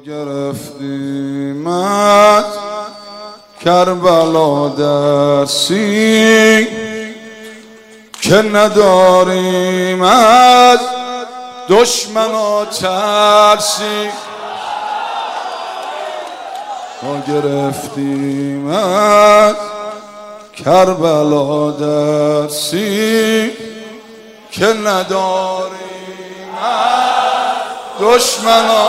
گرفتیم از کربلا درسی که نداریم از دشمنا ترسی. ما گرفتیم از کربلا درسی که نداریم از دشمنا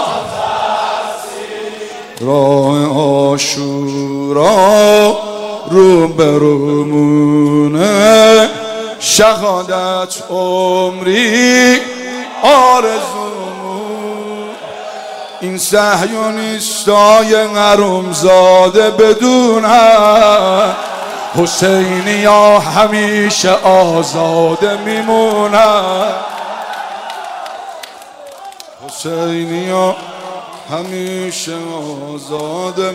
راه عاشورا رو برومونه شهادت عمری آرزومون. این صهیونیستای حرومزاده بدونن حسینی ها همیشه آزاده میمونن. حسینی ها همیشه آزاده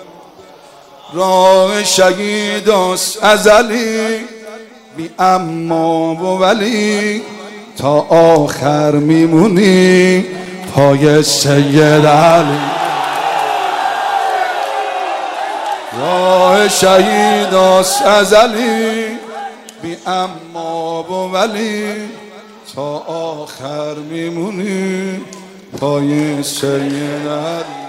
راه شهیداست ازلی بی اما و ولی تا آخر میمونی پای سید علی. راه شهیداست ازلی بی اما و ولی تا آخر میمونی پای سید علی.